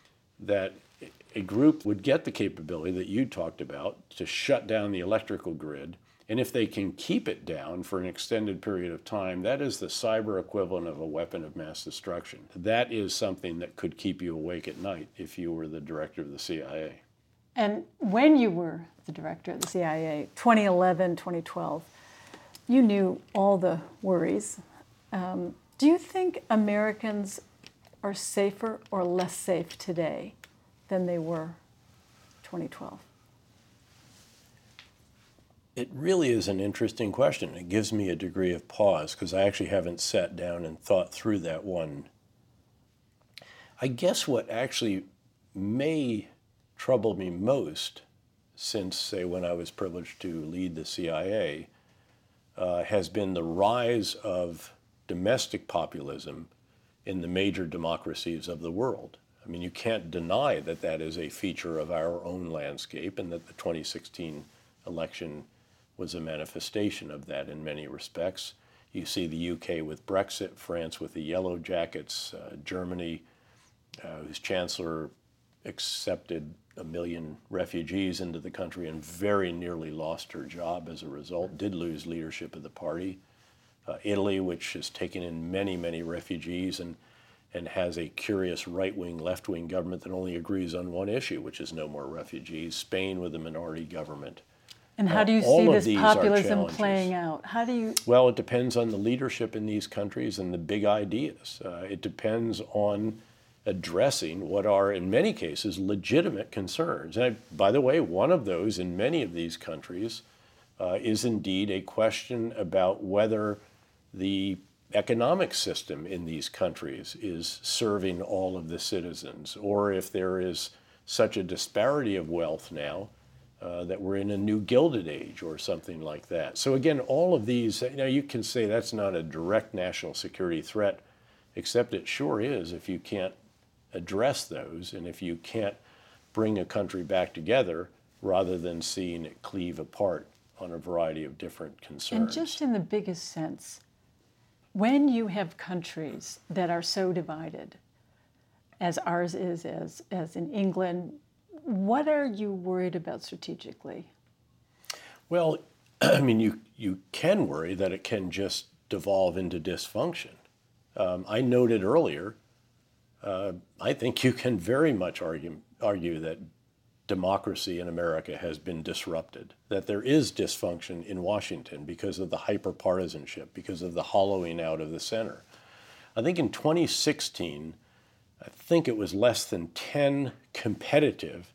that a group would get the capability that you talked about to shut down the electrical grid. And if they can keep it down for an extended period of time, that is the cyber equivalent of a weapon of mass destruction. That is something that could keep you awake at night if you were the director of the C I A. And when you were the director of the C I A, twenty eleven, twenty twelve, you knew all the worries. Um, do you think Americans are safer or less safe today than they were twenty twelve? It really is an interesting question. It gives me a degree of pause because I actually haven't sat down and thought through that one. I guess what actually may trouble me most since, say, when I was privileged to lead the C I A uh, has been the rise of domestic populism in the major democracies of the world. I mean, you can't deny that that is a feature of our own landscape and that the twenty sixteen election was a manifestation of that in many respects. You see the U K with Brexit, France with the Yellow Jackets, uh, Germany, uh, whose chancellor accepted a million refugees into the country and very nearly lost her job as a result, did lose leadership of the party. Uh, Italy, which has taken in many, many refugees and, and has a curious right-wing, left-wing government that only agrees on one issue, which is no more refugees. Spain with a minority government. And how do you uh, see this populism playing out? How do you... Well, it depends on the leadership in these countries and the big ideas. Uh, it depends on addressing what are, in many cases, legitimate concerns. And I, by the way, one of those in many of these countries uh, is indeed a question about whether the economic system in these countries is serving all of the citizens, or if there is such a disparity of wealth now uh, that we're in a new Gilded Age or something like that. So again, all of these, you know, you can say that's not a direct national security threat, except it sure is if you can't address those and if you can't bring a country back together rather than seeing it cleave apart on a variety of different concerns. And just in the biggest sense, when you have countries that are so divided, as ours is, as, as in England, what are you worried about strategically? Well, I mean, you, you can worry that it can just devolve into dysfunction. Um, I noted earlier, uh, I think you can very much argue, argue that democracy in America has been disrupted, that there is dysfunction in Washington because of the hyperpartisanship, because of the hollowing out of the center. I think in twenty sixteen, I think it was less than ten competitive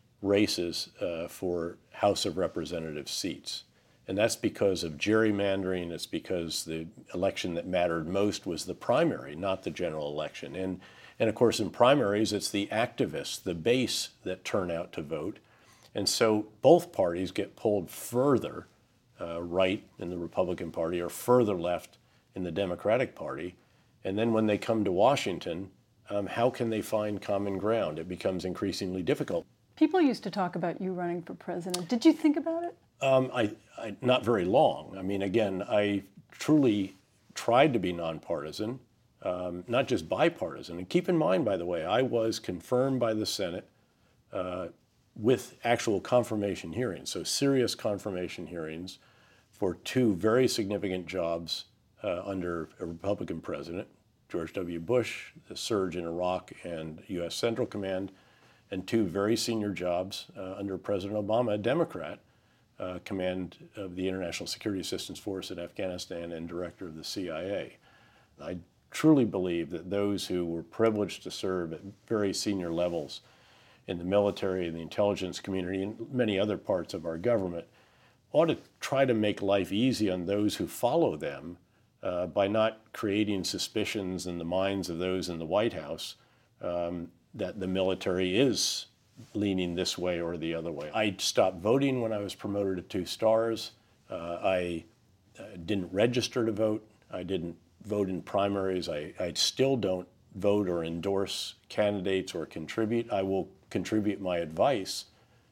races uh, for House of Representatives seats. And that's because of gerrymandering. It's because the election that mattered most was the primary, not the general election. And And of course, in primaries, it's the activists, the base, that turn out to vote. And so both parties get pulled further uh, right in the Republican Party or further left in the Democratic Party. And then when they come to Washington, um, how can they find common ground? It becomes increasingly difficult. People used to talk about you running for president. Did you think about it? Um, I, I, not very long. I mean, again, I truly tried to be nonpartisan. Um, not just bipartisan. And keep in mind, by the way, I was confirmed by the Senate uh, with actual confirmation hearings, so serious confirmation hearings for two very significant jobs uh, under a Republican president, George W. Bush, the surge in Iraq and U S Central Command, and two very senior jobs uh, under President Obama, a Democrat, uh, command of the International Security Assistance Force in Afghanistan and director of the C I A. I truly believe that those who were privileged to serve at very senior levels in the military and the intelligence community and many other parts of our government ought to try to make life easy on those who follow them uh, by not creating suspicions in the minds of those in the White House um, that the military is leaning this way or the other way. I stopped voting when I was promoted to two stars. Uh, I uh, didn't register to vote. I didn't vote in primaries. I, I still don't vote or endorse candidates or contribute. I will contribute my advice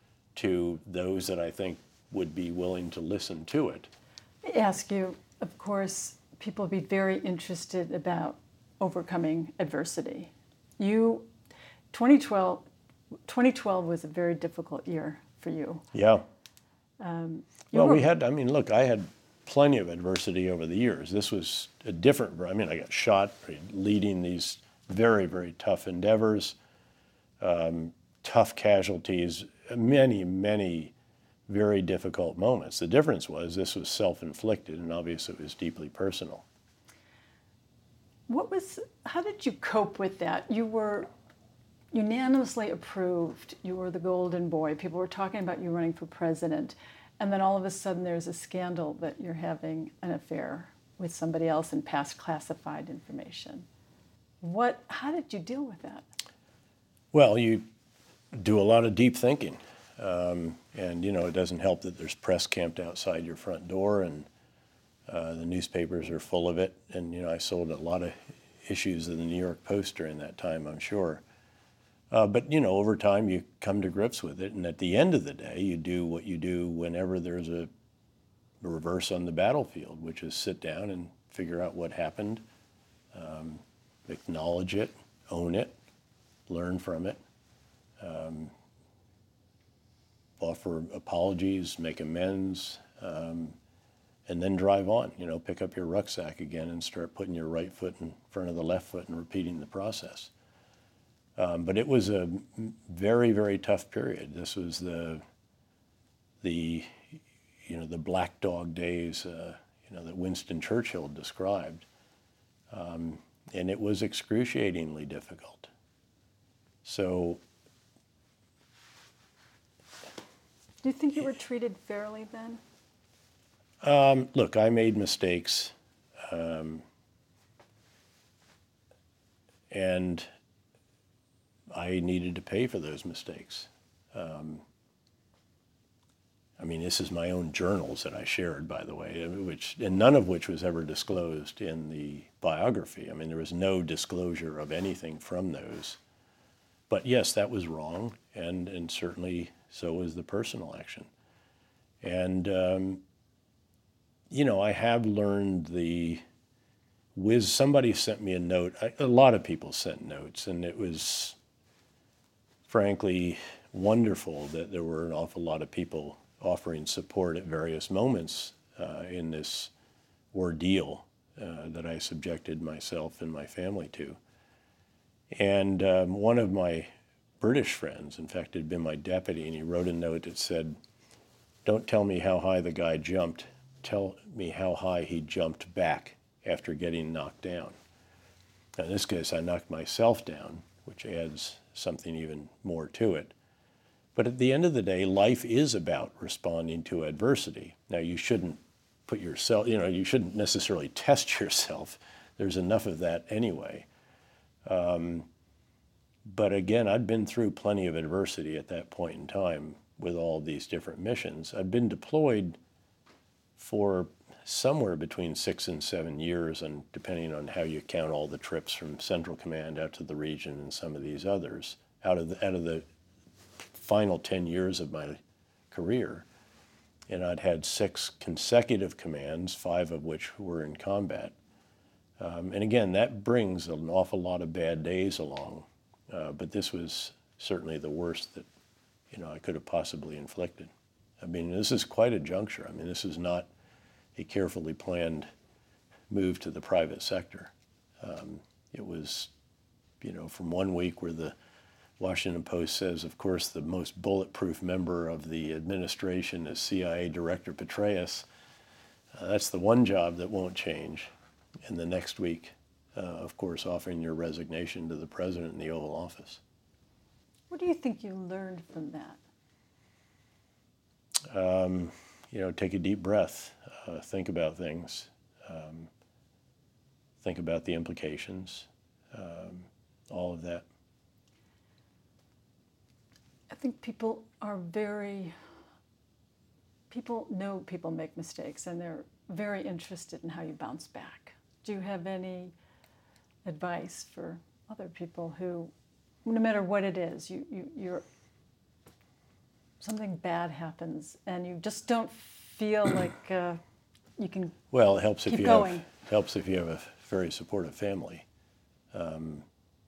to those that I think would be willing to listen to it. I ask you, of course, people would be very interested about overcoming adversity. You, twenty twelve, twenty twelve was a very difficult year for you. Yeah. Um, you well, were, we had, I mean, look, I had plenty of adversity over the years. This was a different, I mean, I got shot leading these very, very tough endeavors, um, tough casualties, many, many very difficult moments. The difference was this was self-inflicted, and obviously it was deeply personal. What was, how did you cope with that? You were unanimously approved. You were the golden boy. People were talking about you running for president. And then all of a sudden there's a scandal that you're having an affair with somebody else and pass classified information. What, how did you deal with that? Well, you do a lot of deep thinking. Um, and, you know, it doesn't help that there's press camped outside your front door and uh, the newspapers are full of it. And, you know, I sold a lot of issues of the New York Post during that time, I'm sure. Uh, but, you know, over time you come to grips with it, and at the end of the day, you do what you do whenever there's a reverse on the battlefield, which is sit down and figure out what happened, um, acknowledge it, own it, learn from it, um, offer apologies, make amends, um, and then drive on. You know, pick up your rucksack again and start putting your right foot in front of the left foot and repeating the process. Um, but it was a very, very tough period. This was the, the, you know, the black dog days, uh, you know, that Winston Churchill described. Um, and it was excruciatingly difficult. So. Do you think you were treated fairly then? Um, look, I made mistakes. Um, and I needed to pay for those mistakes. Um, I mean, this is my own journals that I shared, by the way, which, and none of which was ever disclosed in the biography. I mean, there was no disclosure of anything from those. But yes, that was wrong, and, and certainly so was the personal action. And, um, you know, I have learned the whiz. Somebody sent me a note. I, a lot of people sent notes, and it was frankly wonderful that there were an awful lot of people offering support at various moments uh, in this ordeal uh, that I subjected myself and my family to. And um, one of my British friends, in fact, had been my deputy, and he wrote a note that said, "Don't tell me how high the guy jumped, tell me how high he jumped back after getting knocked down." Now, in this case, I knocked myself down, which adds something even more to it. But at the end of the day, life is about responding to adversity. Now, you shouldn't put yourself, you know, you shouldn't necessarily test yourself. There's enough of that anyway. Um, but again, I'd been through plenty of adversity at that point in time with all these different missions. I'd been deployed for somewhere between six and seven years, and depending on how you count all the trips from Central Command out to the region and some of these others, out of the, out of the final ten years of my career. And I'd had six consecutive commands, five of which were in combat. Um, and again, that brings an awful lot of bad days along. Uh, but this was certainly the worst that, you know, I could have possibly inflicted. I mean, this is quite a juncture. I mean, this is not a carefully planned move to the private sector. Um, it was, you know, from one week where the Washington Post says, of course, the most bulletproof member of the administration is C I A Director Petraeus. Uh, that's the one job that won't change. And the next week, uh, of course, offering your resignation to the president in the Oval Office. What do you think you learned from that? Um, you know, take a deep breath, uh, think about things, um, think about the implications, um, all of that. I think people are very, people know people make mistakes, and they're very interested in how you bounce back. Do you have any advice for other people who, no matter what it is, you, you, you're, something bad happens and you just don't feel like uh, you can well, it helps keep if you going. have helps if you have a very supportive family. Um,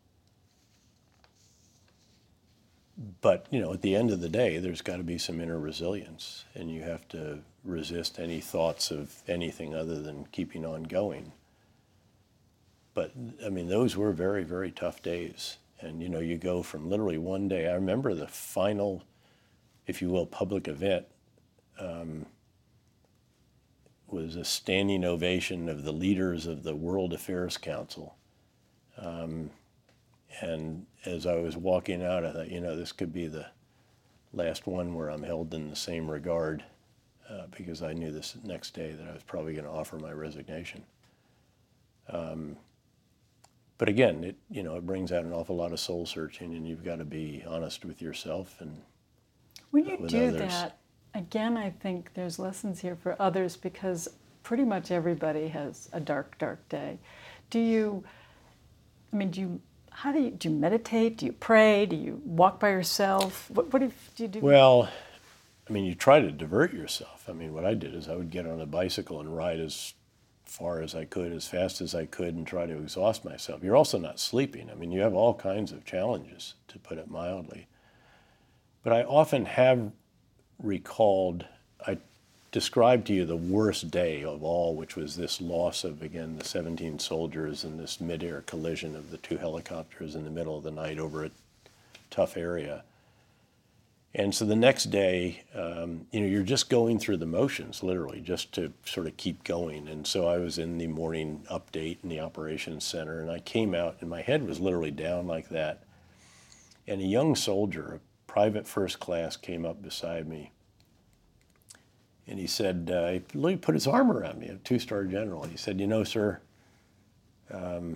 but you know, at the end of the day, there's got to be some inner resilience, and you have to resist any thoughts of anything other than keeping on going. But I mean, those were very, very tough days, and you know, you go from literally one day. I remember the final, if you will, public event um, was a standing ovation of the leaders of the World Affairs Council. Um, and as I was walking out, I thought, you know, this could be the last one where I'm held in the same regard, uh, because I knew this next day that I was probably going to offer my resignation. Um, but again, it you know it brings out an awful lot of soul searching, and you've got to be honest with yourself and when you with do others. that, again, I think there's lessons here for others, because pretty much everybody has a dark, dark day. Do you, I mean, do you, how do you, do you meditate? Do you pray? Do you walk by yourself? What, what if, do you do? Well, I mean, you try to divert yourself. I mean, what I did is I would get on a bicycle and ride as far as I could, as fast as I could, and try to exhaust myself. You're also not sleeping. I mean, you have all kinds of challenges, to put it mildly. But I often have recalled, I described to you the worst day of all, which was this loss of, again, the seventeen soldiers and this mid-air collision of the two helicopters in the middle of the night over a tough area. And so the next day, um, you know, you're just going through the motions, literally, just to sort of keep going. And so I was in the morning update in the operations center, and I came out, and my head was literally down like that. And a young soldier, a private first class, came up beside me. And he said, uh, he literally put his arm around me, a two-star general. He said, you know, sir, um,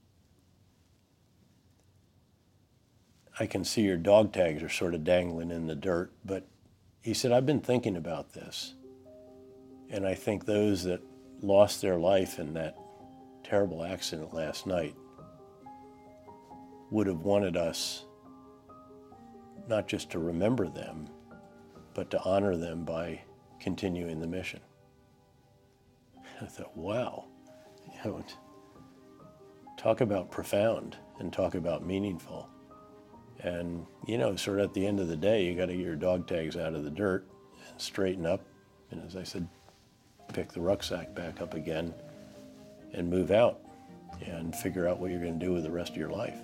I can see your dog tags are sort of dangling in the dirt, but he said, I've been thinking about this. And I think those that lost their life in that terrible accident last night would have wanted us not just to remember them, but to honor them by continuing the mission. I thought, wow, you know, talk about profound and talk about meaningful. And, you know, sort of at the end of the day, you got to get your dog tags out of the dirt and straighten up. And as I said, pick the rucksack back up again and move out and figure out what you're going to do with the rest of your life.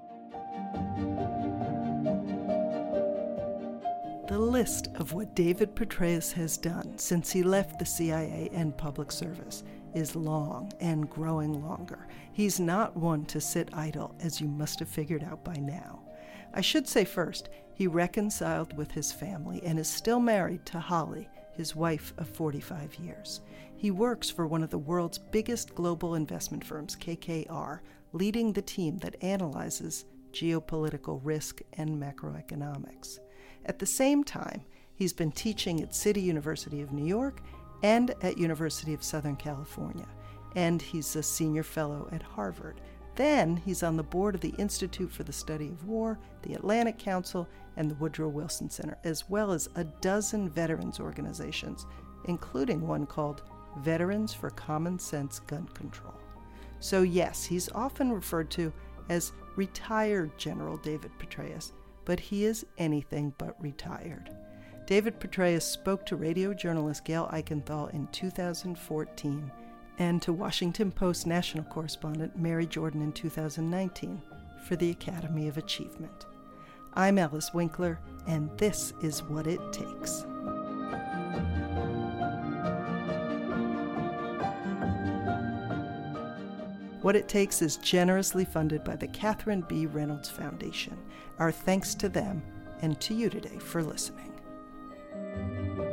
The list of what David Petraeus has done since he left the C I A and public service is long and growing longer. He's not one to sit idle, as you must have figured out by now. I should say first, he reconciled with his family and is still married to Holly, his wife of forty-five years. He works for one of the world's biggest global investment firms, K K R, leading the team that analyzes geopolitical risk and macroeconomics. At the same time, he's been teaching at City University of New York and at University of Southern California, and he's a senior fellow at Harvard. Then he's on the board of the Institute for the Study of War, the Atlantic Council, and the Woodrow Wilson Center, as well as a dozen veterans organizations, including one called Veterans for Common Sense Gun Control. So yes, he's often referred to as retired General David Petraeus, but he is anything but retired. David Petraeus spoke to radio journalist Gail Eichenthal in two thousand fourteen and to Washington Post national correspondent Mary Jordan in two thousand nineteen for the Academy of Achievement. I'm Alice Winkler, and this is What It Takes. What It Takes is generously funded by the Catherine B. Reynolds Foundation. Our thanks to them and to you today for listening.